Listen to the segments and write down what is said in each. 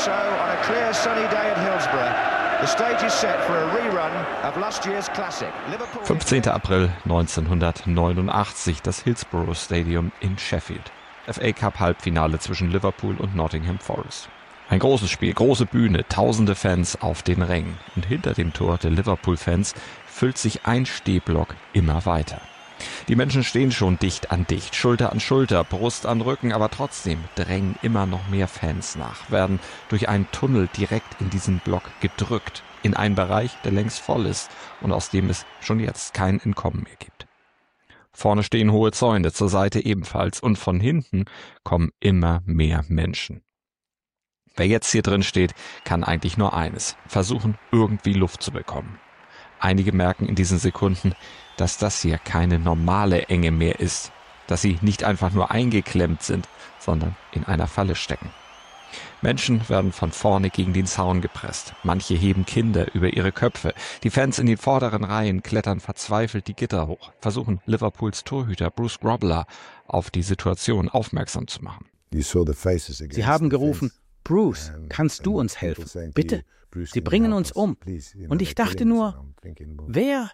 so on a clear sunny day at Hillsborough. The stage is set for a rerun of last year's classic. 15. April 1989, das Hillsborough Stadium in Sheffield. FA Cup Halbfinale zwischen Liverpool und Nottingham Forest. Ein großes Spiel, große Bühne, tausende Fans auf den Rängen. Und hinter dem Tor der Liverpool-Fans füllt sich ein Stehblock immer weiter. Die Menschen stehen schon dicht an dicht, Schulter an Schulter, Brust an Rücken, aber trotzdem drängen immer noch mehr Fans nach, werden durch einen Tunnel direkt in diesen Block gedrückt, in einen Bereich, der längst voll ist und aus dem es schon jetzt kein Entkommen mehr gibt. Vorne stehen hohe Zäune, zur Seite ebenfalls und von hinten kommen immer mehr Menschen. Wer jetzt hier drin steht, kann eigentlich nur eines: versuchen, irgendwie Luft zu bekommen. Einige merken in diesen Sekunden, dass das hier keine normale Enge mehr ist, dass sie nicht einfach nur eingeklemmt sind, sondern in einer Falle stecken. Menschen werden von vorne gegen den Zaun gepresst. Manche heben Kinder über ihre Köpfe. Die Fans in den vorderen Reihen klettern verzweifelt die Gitter hoch, versuchen Liverpools Torhüter Bruce Grobbelaar auf die Situation aufmerksam zu machen. Sie haben gerufen: Bruce, kannst du uns helfen? Bitte, sie bringen uns um. Und ich dachte nur, wer?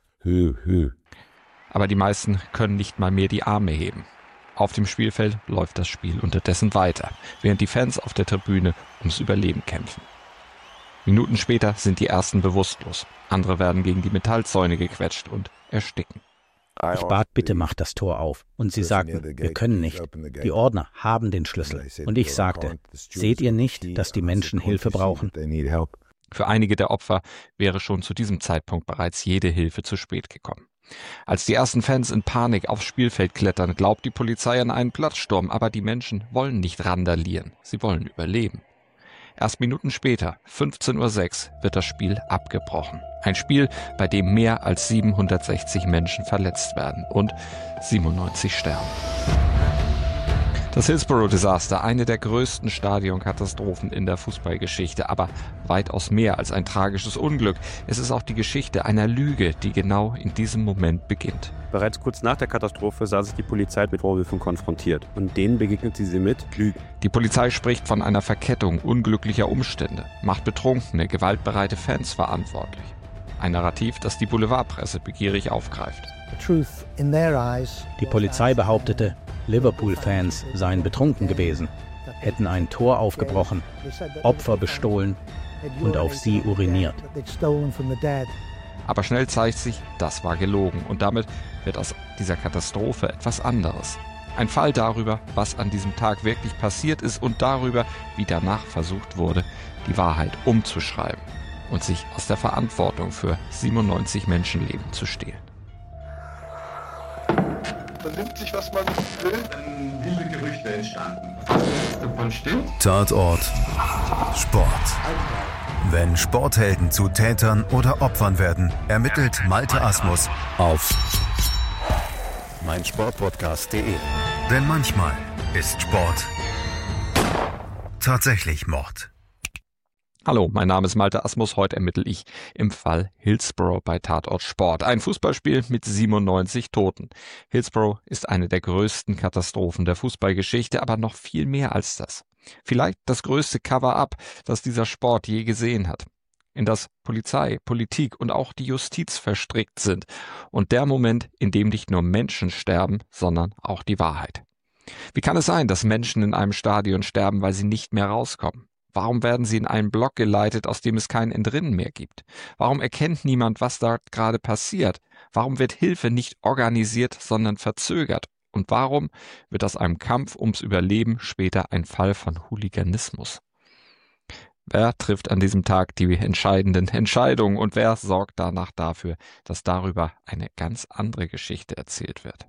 Aber die meisten können nicht mal mehr die Arme heben. Auf dem Spielfeld läuft das Spiel unterdessen weiter, während die Fans auf der Tribüne ums Überleben kämpfen. Minuten später sind die ersten bewusstlos. Andere werden gegen die Metallzäune gequetscht und ersticken. Ich bat, bitte macht das Tor auf. Und sie sagten, wir können nicht. Die Ordner haben den Schlüssel. Und ich sagte, seht ihr nicht, dass die Menschen Hilfe brauchen? Für einige der Opfer wäre schon zu diesem Zeitpunkt bereits jede Hilfe zu spät gekommen. Als die ersten Fans in Panik aufs Spielfeld klettern, glaubt die Polizei an einen Platzsturm, aber die Menschen wollen nicht randalieren, sie wollen überleben. Erst Minuten später, 15:06 Uhr, wird das Spiel abgebrochen. Ein Spiel, bei dem mehr als 760 Menschen verletzt werden und 97 sterben. Das Hillsborough-Desaster, eine der größten Stadionkatastrophen in der Fußballgeschichte, aber weitaus mehr als ein tragisches Unglück. Es ist auch die Geschichte einer Lüge, die genau in diesem Moment beginnt. Bereits kurz nach der Katastrophe sah sich die Polizei mit Vorwürfen konfrontiert. Und denen begegnet sie mit Lügen. Die Polizei spricht von einer Verkettung unglücklicher Umstände, macht betrunkene, gewaltbereite Fans verantwortlich. Ein Narrativ, das die Boulevardpresse begierig aufgreift. Die Polizei behauptete, Liverpool-Fans seien betrunken gewesen, hätten ein Tor aufgebrochen, Opfer bestohlen und auf sie uriniert. Aber schnell zeigt sich, das war gelogen und damit wird aus dieser Katastrophe etwas anderes. Ein Fall darüber, was an diesem Tag wirklich passiert ist und darüber, wie danach versucht wurde, die Wahrheit umzuschreiben und sich aus der Verantwortung für 97 Menschenleben zu stehlen. Man nimmt sich, was man will. Dann wilde Gerüchte entstanden. Was davon stimmt? Tatort Sport. Wenn Sporthelden zu Tätern oder Opfern werden, ermittelt Malte Asmus auf meinsportpodcast.de. Denn manchmal ist Sport tatsächlich Mord. Hallo, mein Name ist Malte Asmus. Heute ermittle ich im Fall Hillsborough bei Tatort Sport. Ein Fußballspiel mit 97 Toten. Hillsborough ist eine der größten Katastrophen der Fußballgeschichte, aber noch viel mehr als das. Vielleicht das größte Cover-up, das dieser Sport je gesehen hat. In das Polizei, Politik und auch die Justiz verstrickt sind. Und der Moment, in dem nicht nur Menschen sterben, sondern auch die Wahrheit. Wie kann es sein, dass Menschen in einem Stadion sterben, weil sie nicht mehr rauskommen? Warum werden sie in einen Block geleitet, aus dem es kein Entrinnen mehr gibt? Warum erkennt niemand, was da gerade passiert? Warum wird Hilfe nicht organisiert, sondern verzögert? Und warum wird aus einem Kampf ums Überleben später ein Fall von Hooliganismus? Wer trifft an diesem Tag die entscheidenden Entscheidungen und wer sorgt danach dafür, dass darüber eine ganz andere Geschichte erzählt wird?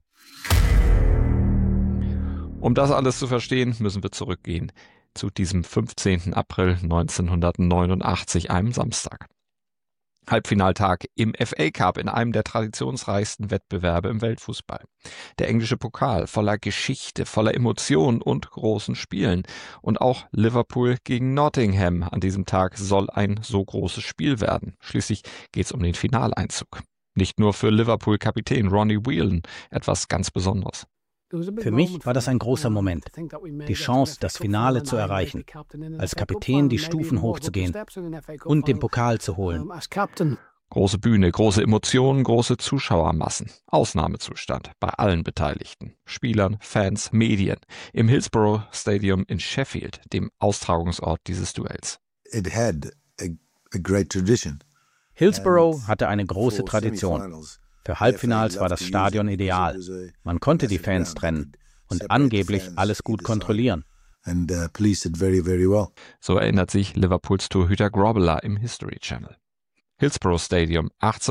Um das alles zu verstehen, müssen wir zurückgehen zu diesem 15. April 1989, einem Samstag. Halbfinaltag im FA Cup in einem der traditionsreichsten Wettbewerbe im Weltfußball. Der englische Pokal voller Geschichte, voller Emotionen und großen Spielen. Und auch Liverpool gegen Nottingham an diesem Tag soll ein so großes Spiel werden. Schließlich geht es um den Finaleinzug. Nicht nur für Liverpool-Kapitän Ronnie Whelan etwas ganz Besonderes. Für mich war das ein großer Moment, die Chance, das Finale zu erreichen, als Kapitän die Stufen hochzugehen und den Pokal zu holen. Große Bühne, große Emotionen, große Zuschauermassen. Ausnahmezustand bei allen Beteiligten. Spielern, Fans, Medien. Im Hillsborough Stadium in Sheffield, dem Austragungsort dieses Duells. Hillsborough hatte eine große Tradition. Für Halbfinals war das Stadion ideal. Man konnte die Fans trennen und angeblich alles gut kontrollieren. So erinnert sich Liverpools Torhüter Grobbelaar im History Channel. Hillsborough Stadium,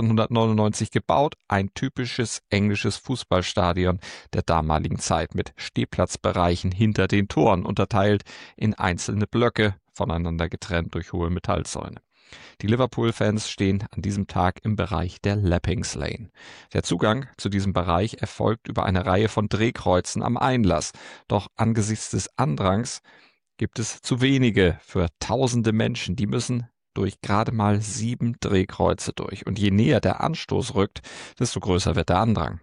1899 gebaut, ein typisches englisches Fußballstadion der damaligen Zeit mit Stehplatzbereichen hinter den Toren, unterteilt in einzelne Blöcke, voneinander getrennt durch hohe Metallzäune. Die Liverpool-Fans stehen an diesem Tag im Bereich der Lappings Lane. Der Zugang zu diesem Bereich erfolgt über eine Reihe von Drehkreuzen am Einlass. Doch angesichts des Andrangs gibt es zu wenige für tausende Menschen. Die müssen durch gerade mal 7 Drehkreuze durch. Und je näher der Anstoß rückt, desto größer wird der Andrang.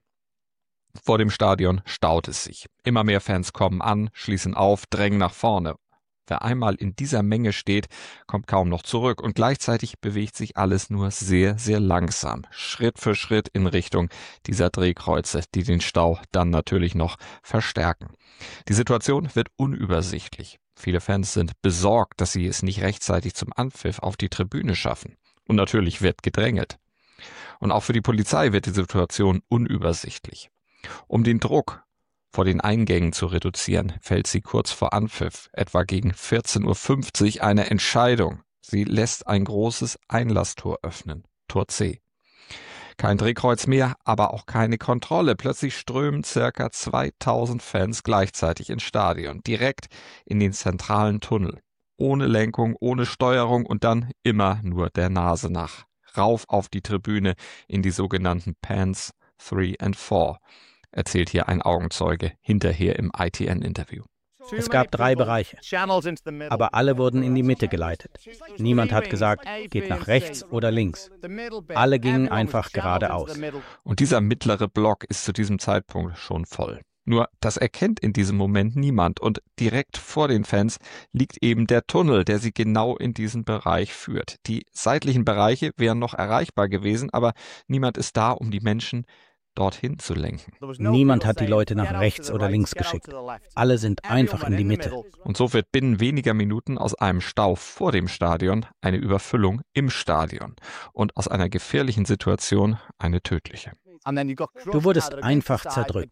Vor dem Stadion staut es sich. Immer mehr Fans kommen an, schließen auf, drängen nach vorne. Wer einmal in dieser Menge steht, kommt kaum noch zurück. Und gleichzeitig bewegt sich alles nur sehr, sehr langsam. Schritt für Schritt in Richtung dieser Drehkreuze, die den Stau dann natürlich noch verstärken. Die Situation wird unübersichtlich. Viele Fans sind besorgt, dass sie es nicht rechtzeitig zum Anpfiff auf die Tribüne schaffen. Und natürlich wird gedrängelt. Und auch für die Polizei wird die Situation unübersichtlich. Um den Druck vor den Eingängen zu reduzieren, fällt sie kurz vor Anpfiff, etwa gegen 14:50 Uhr, eine Entscheidung. Sie lässt ein großes Einlasstor öffnen, Tor C. Kein Drehkreuz mehr, aber auch keine Kontrolle. Plötzlich strömen ca. 2000 Fans gleichzeitig ins Stadion, direkt in den zentralen Tunnel. Ohne Lenkung, ohne Steuerung und dann immer nur der Nase nach. Rauf auf die Tribüne in die sogenannten Pans 3 and 4, erzählt hier ein Augenzeuge hinterher im ITN-Interview. Es gab 3 Bereiche, aber alle wurden in die Mitte geleitet. Niemand hat gesagt, geht nach rechts oder links. Alle gingen einfach geradeaus. Und dieser mittlere Block ist zu diesem Zeitpunkt schon voll. Nur das erkennt in diesem Moment niemand und direkt vor den Fans liegt eben der Tunnel, der sie genau in diesen Bereich führt. Die seitlichen Bereiche wären noch erreichbar gewesen, aber niemand ist da, um die Menschen dorthin zu lenken. Niemand hat die Leute nach rechts oder links geschickt. Alle sind einfach in die Mitte. Und so wird binnen weniger Minuten aus einem Stau vor dem Stadion eine Überfüllung im Stadion und aus einer gefährlichen Situation eine tödliche. Du wurdest einfach zerdrückt.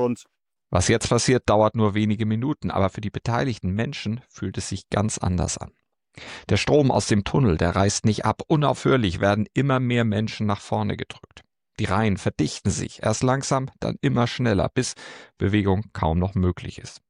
Was jetzt passiert, dauert nur wenige Minuten, aber für die beteiligten Menschen fühlt es sich ganz anders an. Der Strom aus dem Tunnel, der reißt nicht ab. Unaufhörlich werden immer mehr Menschen nach vorne gedrückt. Die Reihen verdichten sich, erst langsam, dann immer schneller, bis Bewegung kaum noch möglich ist.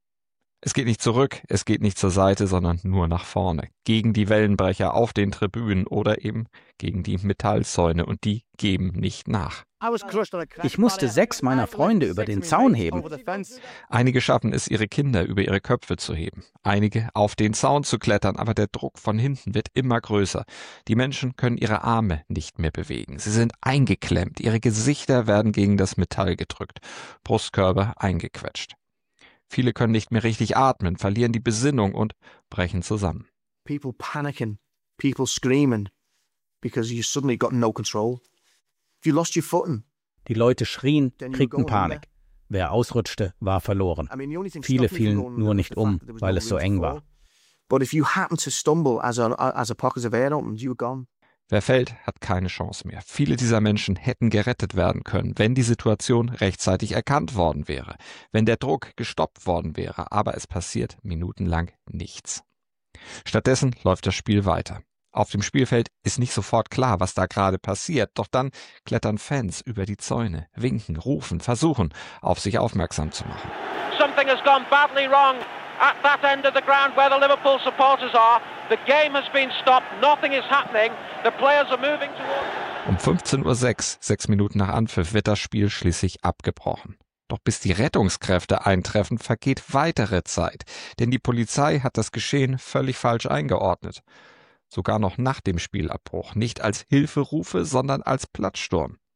Es geht nicht zurück, es geht nicht zur Seite, sondern nur nach vorne. Gegen die Wellenbrecher auf den Tribünen oder eben gegen die Metallzäune und die geben nicht nach. Ich musste 6 meiner Freunde über den Zaun heben. Einige schaffen es, ihre Kinder über ihre Köpfe zu heben. Einige auf den Zaun zu klettern, aber der Druck von hinten wird immer größer. Die Menschen können ihre Arme nicht mehr bewegen. Sie sind eingeklemmt, ihre Gesichter werden gegen das Metall gedrückt, Brustkörper eingequetscht. Viele können nicht mehr richtig atmen, verlieren die Besinnung und brechen zusammen. People panicking, people screaming, because you suddenly got no control. You lost your footing. Die Leute schrien, kriegten Panik. Wer ausrutschte, war verloren. Viele fielen nur nicht um, weil es so eng war. But if you happen to stumble as a pocket of air opened, you were gone. Wer fällt, hat keine Chance mehr. Viele dieser Menschen hätten gerettet werden können, wenn die Situation rechtzeitig erkannt worden wäre, wenn der Druck gestoppt worden wäre, aber es passiert minutenlang nichts. Stattdessen läuft das Spiel weiter. Auf dem Spielfeld ist nicht sofort klar, was da gerade passiert, doch dann klettern Fans über die Zäune, winken, rufen, versuchen, auf sich aufmerksam zu machen. Something has gone badly wrong at that end of the ground where the Liverpool supporters are. The game has been stopped, nothing is happening. The players are moving towards... Um 15:06 Uhr, 6 Minuten nach Anpfiff, wird das Spiel schließlich abgebrochen. Doch bis die Rettungskräfte eintreffen, vergeht weitere Zeit, denn die Polizei hat das Geschehen völlig falsch eingeordnet. Sogar noch nach dem Spielabbruch, nicht als Hilferufe, sondern als Platzsturm.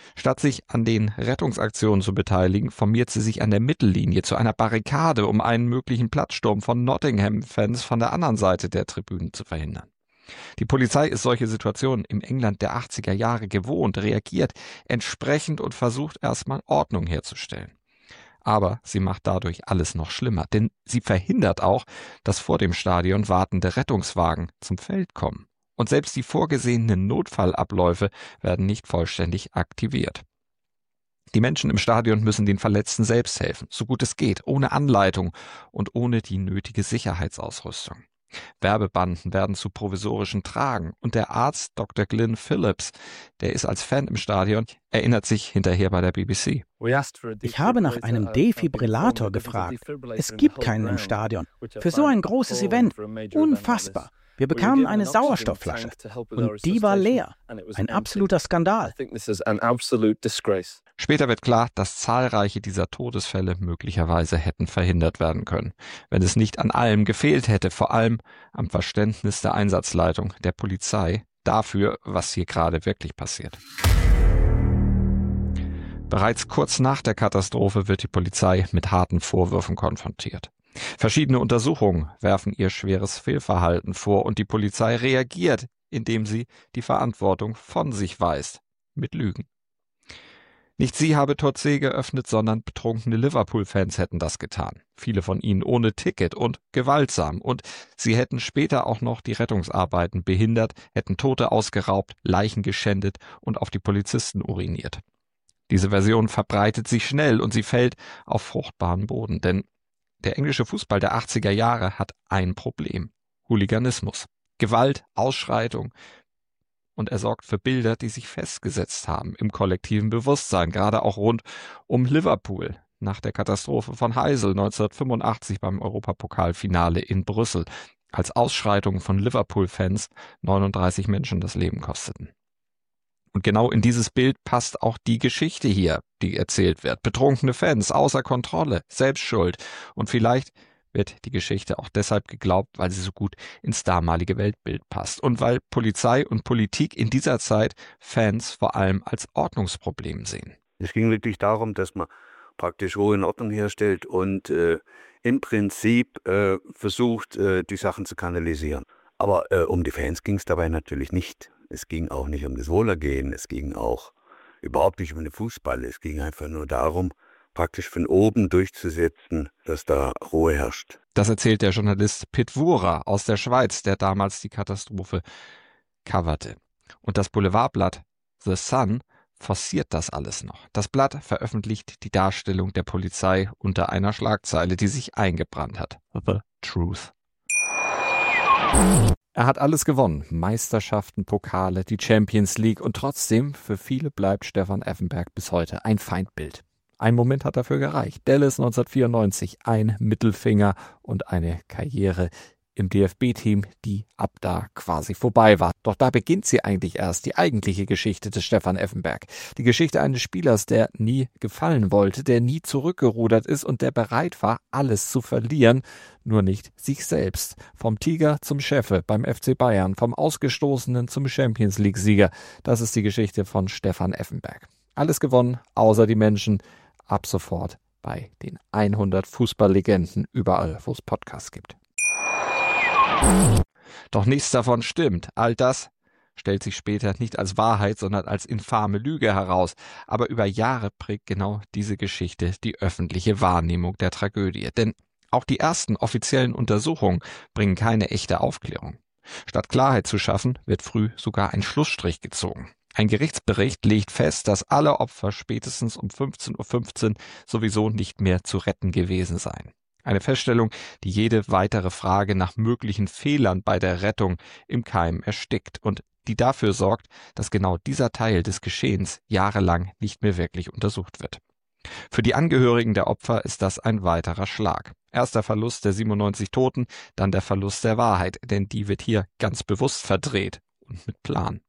Statt sich an den Rettungsaktionen zu beteiligen, formiert sie sich an der Mittellinie zu einer Barrikade, um einen möglichen Platzsturm von Nottingham-Fans von der anderen Seite der Tribünen zu verhindern. Die Polizei ist solche Situationen im England der 80er Jahre gewohnt, reagiert entsprechend und versucht erstmal Ordnung herzustellen. Aber sie macht dadurch alles noch schlimmer, denn sie verhindert auch, dass vor dem Stadion wartende Rettungswagen zum Feld kommen. Und selbst die vorgesehenen Notfallabläufe werden nicht vollständig aktiviert. Die Menschen im Stadion müssen den Verletzten selbst helfen, so gut es geht, ohne Anleitung und ohne die nötige Sicherheitsausrüstung. Werbebanden werden zu provisorischen Tragen und der Arzt Dr. Glyn Phillips, der ist als Fan im Stadion, erinnert sich hinterher bei der BBC. Ich habe nach einem Defibrillator gefragt. Es gibt keinen im Stadion. Für so ein großes Event. Unfassbar. Wir bekamen eine Sauerstoffflasche und die war leer. Ein absoluter Skandal. Später wird klar, dass zahlreiche dieser Todesfälle möglicherweise hätten verhindert werden können, wenn es nicht an allem gefehlt hätte, vor allem am Verständnis der Einsatzleitung der Polizei dafür, was hier gerade wirklich passiert. Bereits kurz nach der Katastrophe wird die Polizei mit harten Vorwürfen konfrontiert. Verschiedene Untersuchungen werfen ihr schweres Fehlverhalten vor und die Polizei reagiert, indem sie die Verantwortung von sich weist, mit Lügen. Nicht sie habe Totsee geöffnet, sondern betrunkene Liverpool-Fans hätten das getan. Viele von ihnen ohne Ticket und gewaltsam. Und sie hätten später auch noch die Rettungsarbeiten behindert, hätten Tote ausgeraubt, Leichen geschändet und auf die Polizisten uriniert. Diese Version verbreitet sich schnell und sie fällt auf fruchtbaren Boden, denn der englische Fußball der 80er Jahre hat ein Problem: Hooliganismus, Gewalt, Ausschreitung. Und er sorgt für Bilder, die sich festgesetzt haben im kollektiven Bewusstsein, gerade auch rund um Liverpool nach der Katastrophe von Heysel 1985 beim Europapokalfinale in Brüssel, als Ausschreitungen von Liverpool-Fans 39 Menschen das Leben kosteten. Und genau in dieses Bild passt auch die Geschichte hier, die erzählt wird. Betrunkene Fans, außer Kontrolle, Selbstschuld. Und vielleicht wird die Geschichte auch deshalb geglaubt, weil sie so gut ins damalige Weltbild passt. Und weil Polizei und Politik in dieser Zeit Fans vor allem als Ordnungsproblem sehen. Es ging wirklich darum, dass man praktisch Ruhe und Ordnung herstellt und im Prinzip versucht, die Sachen zu kanalisieren. Aber um die Fans ging es dabei natürlich nicht. Es ging auch nicht um das Wohlergehen, es ging auch überhaupt nicht um den Fußball. Es ging einfach nur darum, praktisch von oben durchzusetzen, dass da Ruhe herrscht. Das erzählt der Journalist Pitt Wura aus der Schweiz, der damals die Katastrophe coverte. Und das Boulevardblatt The Sun forciert das alles noch. Das Blatt veröffentlicht die Darstellung der Polizei unter einer Schlagzeile, die sich eingebrannt hat: The Truth. Er hat alles gewonnen. Meisterschaften, Pokale, die Champions League. Und trotzdem, für viele bleibt Stefan Effenberg bis heute ein Feindbild. Ein Moment hat dafür gereicht. Dallas 1994, ein Mittelfinger und eine Karriere im DFB-Team, die ab da quasi vorbei war. Doch da beginnt sie eigentlich erst, die eigentliche Geschichte des Stefan Effenberg. Die Geschichte eines Spielers, der nie gefallen wollte, der nie zurückgerudert ist und der bereit war, alles zu verlieren, nur nicht sich selbst. Vom Tiger zum Chefe beim FC Bayern, vom Ausgestoßenen zum Champions-League-Sieger. Das ist die Geschichte von Stefan Effenberg. Alles gewonnen, außer die Menschen. Ab sofort bei den 100 Fußballlegenden überall, wo es Podcasts gibt. Doch nichts davon stimmt. All das stellt sich später nicht als Wahrheit, sondern als infame Lüge heraus. Aber über Jahre prägt genau diese Geschichte die öffentliche Wahrnehmung der Tragödie. Denn auch die ersten offiziellen Untersuchungen bringen keine echte Aufklärung. Statt Klarheit zu schaffen, wird früh sogar ein Schlussstrich gezogen. Ein Gerichtsbericht legt fest, dass alle Opfer spätestens um 15:15 Uhr sowieso nicht mehr zu retten gewesen seien. Eine Feststellung, die jede weitere Frage nach möglichen Fehlern bei der Rettung im Keim erstickt und die dafür sorgt, dass genau dieser Teil des Geschehens jahrelang nicht mehr wirklich untersucht wird. Für die Angehörigen der Opfer ist das ein weiterer Schlag. Erst der Verlust der 97 Toten, dann der Verlust der Wahrheit, denn die wird hier ganz bewusst verdreht und mit Plan.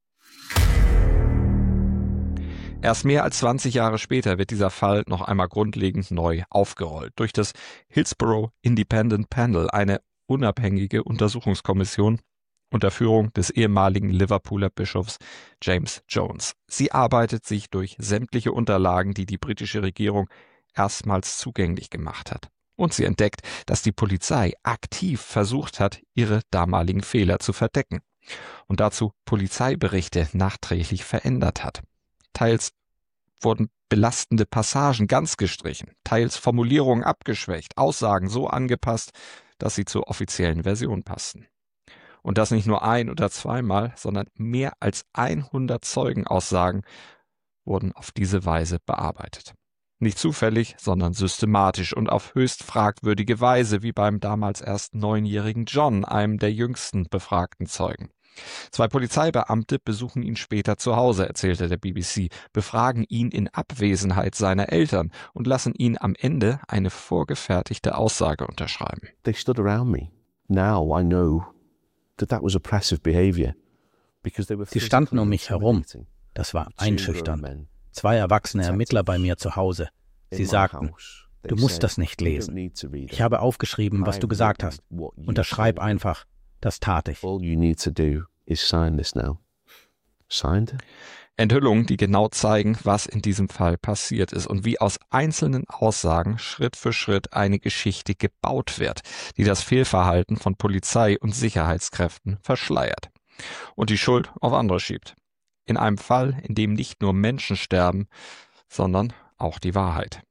Erst mehr als 20 Jahre später wird dieser Fall noch einmal grundlegend neu aufgerollt durch das Hillsborough Independent Panel, eine unabhängige Untersuchungskommission, unter Führung des ehemaligen Liverpooler Bischofs James Jones. Sie arbeitet sich durch sämtliche Unterlagen, die die britische Regierung erstmals zugänglich gemacht hat. Und sie entdeckt, dass die Polizei aktiv versucht hat, ihre damaligen Fehler zu verdecken und dazu Polizeiberichte nachträglich verändert hat. Teils wurden belastende Passagen ganz gestrichen, teils Formulierungen abgeschwächt, Aussagen so angepasst, dass sie zur offiziellen Version passten. Und das nicht nur ein- oder zweimal, sondern mehr als 100 Zeugenaussagen wurden auf diese Weise bearbeitet. Nicht zufällig, sondern systematisch und auf höchst fragwürdige Weise, wie beim damals erst 9-jährigen John, einem der jüngsten befragten Zeugen. 2 Polizeibeamte besuchen ihn später zu Hause, erzählte der BBC, befragen ihn in Abwesenheit seiner Eltern und lassen ihn am Ende eine vorgefertigte Aussage unterschreiben. They stood around me. Now I know that was oppressive behavior. Sie standen um mich herum. Das war einschüchternd. 2 erwachsene Ermittler bei mir zu Hause. Sie sagten, du musst das nicht lesen. Ich habe aufgeschrieben, was du gesagt hast. Unterschreib einfach. Das tat ich. Enthüllungen, die genau zeigen, was in diesem Fall passiert ist und wie aus einzelnen Aussagen Schritt für Schritt eine Geschichte gebaut wird, die das Fehlverhalten von Polizei und Sicherheitskräften verschleiert und die Schuld auf andere schiebt. In einem Fall, in dem nicht nur Menschen sterben, sondern auch die Wahrheit.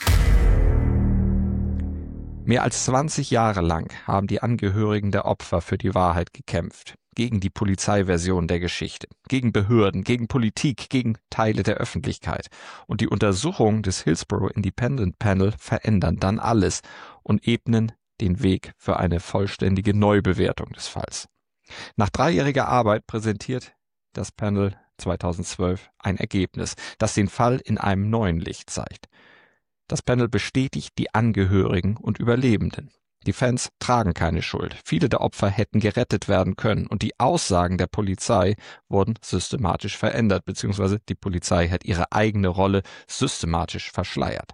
Mehr als 20 Jahre lang haben die Angehörigen der Opfer für die Wahrheit gekämpft. Gegen die Polizeiversion der Geschichte, gegen Behörden, gegen Politik, gegen Teile der Öffentlichkeit. Und die Untersuchungen des Hillsborough Independent Panel verändern dann alles und ebnen den Weg für eine vollständige Neubewertung des Falls. Nach 3-jähriger Arbeit präsentiert das Panel 2012 ein Ergebnis, das den Fall in einem neuen Licht zeigt. Das Panel bestätigt die Angehörigen und Überlebenden. Die Fans tragen keine Schuld. Viele der Opfer hätten gerettet werden können und die Aussagen der Polizei wurden systematisch verändert, beziehungsweise die Polizei hat ihre eigene Rolle systematisch verschleiert.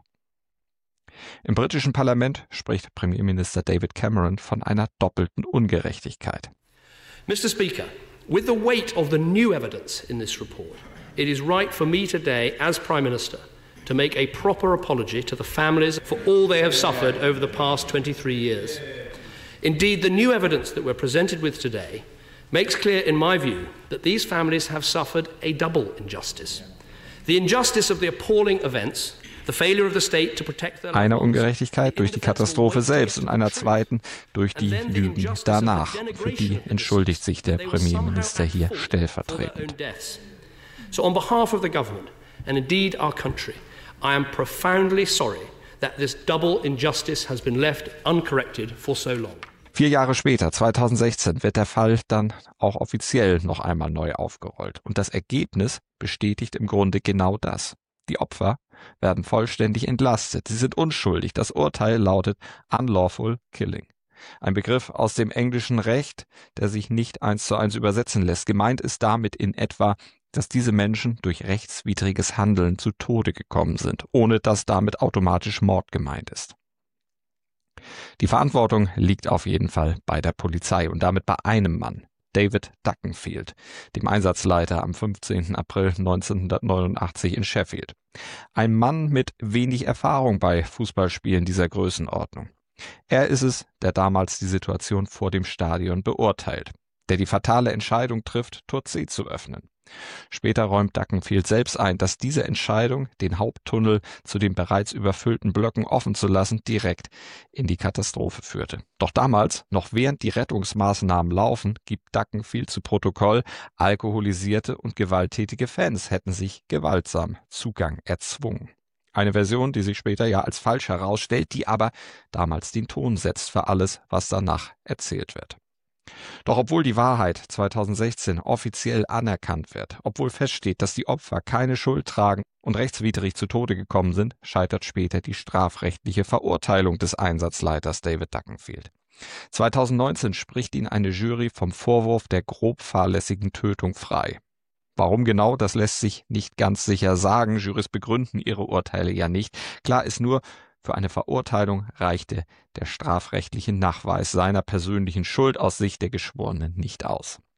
Im britischen Parlament spricht Premierminister David Cameron von einer doppelten Ungerechtigkeit. Mr. Speaker, with the weight of the new evidence in this report, it is right for me today, as Prime Minister, to make a proper apology to the families for all they have suffered over the past 23 years. Indeed, the new evidence that we're presented with today makes clear, in my view, that these families have suffered a double injustice. The injustice of the appalling events, the failure of the state to protect their Eine Ungerechtigkeit durch die Katastrophe selbst und einer zweiten durch die Lügen danach. Für die entschuldigt sich der Premierminister hier stellvertretend. So on behalf of the government and indeed our country, I am profoundly sorry that this double injustice has been left uncorrected for so long. 4 Jahre später, 2016, wird der Fall dann auch offiziell noch einmal neu aufgerollt. Und das Ergebnis bestätigt im Grunde genau das. Die Opfer werden vollständig entlastet. Sie sind unschuldig. Das Urteil lautet Unlawful Killing. Ein Begriff aus dem englischen Recht, der sich nicht 1:1 übersetzen lässt. Gemeint ist damit in etwa, dass diese Menschen durch rechtswidriges Handeln zu Tode gekommen sind, ohne dass damit automatisch Mord gemeint ist. Die Verantwortung liegt auf jeden Fall bei der Polizei und damit bei einem Mann, David Duckenfield, dem Einsatzleiter am 15. April 1989 in Sheffield. Ein Mann mit wenig Erfahrung bei Fußballspielen dieser Größenordnung. Er ist es, der damals die Situation vor dem Stadion beurteilt, der die fatale Entscheidung trifft, Tor C zu öffnen. Später räumt Duckenfield selbst ein, dass diese Entscheidung, den Haupttunnel zu den bereits überfüllten Blöcken offen zu lassen, direkt in die Katastrophe führte. Doch damals, noch während die Rettungsmaßnahmen laufen, gibt Duckenfield zu Protokoll, alkoholisierte und gewalttätige Fans hätten sich gewaltsam Zugang erzwungen. Eine Version, die sich später ja als falsch herausstellt, die aber damals den Ton setzt für alles, was danach erzählt wird. Doch obwohl die Wahrheit 2016 offiziell anerkannt wird, obwohl feststeht, dass die Opfer keine Schuld tragen und rechtswidrig zu Tode gekommen sind, scheitert später die strafrechtliche Verurteilung des Einsatzleiters David Duckenfield. 2019 spricht ihn eine Jury vom Vorwurf der grob fahrlässigen Tötung frei. Warum genau, das lässt sich nicht ganz sicher sagen. Jurys begründen ihre Urteile ja nicht. Klar ist nur, für eine Verurteilung reichte der strafrechtliche Nachweis seiner persönlichen Schuld aus Sicht der Geschworenen nicht aus.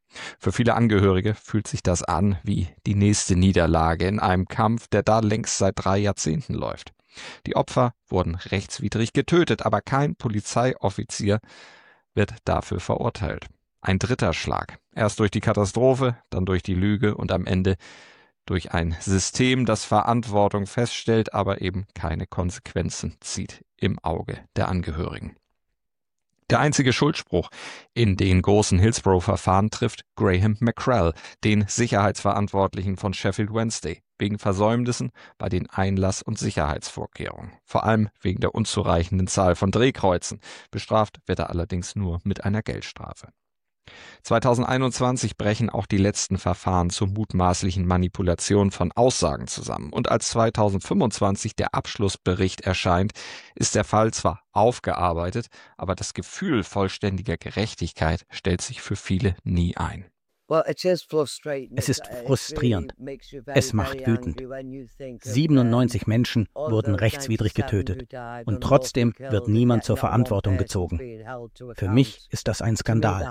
Für viele Angehörige fühlt sich das an wie die nächste Niederlage in einem Kampf, der da längst seit 3 Jahrzehnten läuft. Die Opfer wurden rechtswidrig getötet, aber kein Polizeioffizier wird dafür verurteilt. Ein dritter Schlag. Erst durch die Katastrophe, dann durch die Lüge und am Ende durch ein System, das Verantwortung feststellt, aber eben keine Konsequenzen zieht im Auge der Angehörigen. Der einzige Schuldspruch in den großen Hillsborough-Verfahren trifft Graham McCrell, den Sicherheitsverantwortlichen von Sheffield Wednesday, wegen Versäumnissen bei den Einlass- und Sicherheitsvorkehrungen. Vor allem wegen der unzureichenden Zahl von Drehkreuzen. Bestraft wird er allerdings nur mit einer Geldstrafe. 2021 brechen auch die letzten Verfahren zur mutmaßlichen Manipulation von Aussagen zusammen. Und als 2025 der Abschlussbericht erscheint, ist der Fall zwar aufgearbeitet, aber das Gefühl vollständiger Gerechtigkeit stellt sich für viele nie ein. Es ist frustrierend. Es macht wütend. 97 Menschen wurden rechtswidrig getötet. Und trotzdem wird niemand zur Verantwortung gezogen. Für mich ist das ein Skandal.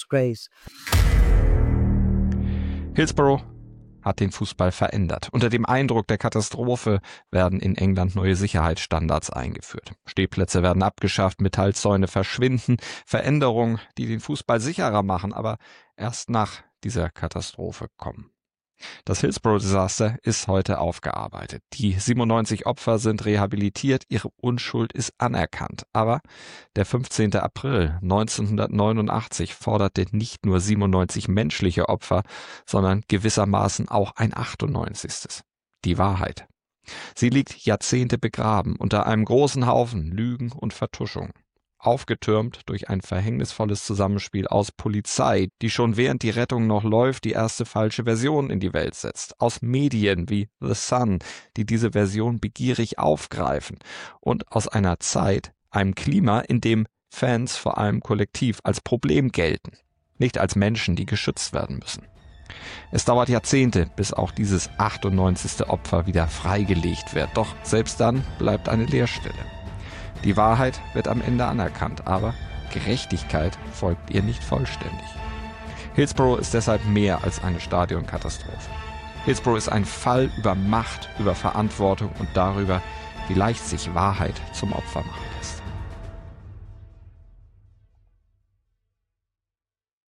Hillsborough hat den Fußball verändert. Unter dem Eindruck der Katastrophe werden in England neue Sicherheitsstandards eingeführt. Stehplätze werden abgeschafft, Metallzäune verschwinden. Veränderungen, die den Fußball sicherer machen, aber erst nach dieser Katastrophe kommen. Das Hillsborough-Desaster ist heute aufgearbeitet. Die 97 Opfer sind rehabilitiert, ihre Unschuld ist anerkannt. Aber der 15. April 1989 forderte nicht nur 97 menschliche Opfer, sondern gewissermaßen auch ein 98. Die Wahrheit. Sie liegt Jahrzehnte begraben unter einem großen Haufen Lügen und Vertuschung. Aufgetürmt durch ein verhängnisvolles Zusammenspiel aus Polizei, die schon während die Rettung noch läuft, die erste falsche Version in die Welt setzt, aus Medien wie The Sun, die diese Version begierig aufgreifen, und aus einer Zeit, einem Klima, in dem Fans vor allem kollektiv als Problem gelten, nicht als Menschen, die geschützt werden müssen. Es dauert Jahrzehnte, bis auch dieses 98. Opfer wieder freigelegt wird, doch selbst dann bleibt eine Leerstelle. Die Wahrheit wird am Ende anerkannt, aber Gerechtigkeit folgt ihr nicht vollständig. Hillsborough ist deshalb mehr als eine Stadionkatastrophe. Hillsborough ist ein Fall über Macht, über Verantwortung und darüber, wie leicht sich Wahrheit zum Opfer macht.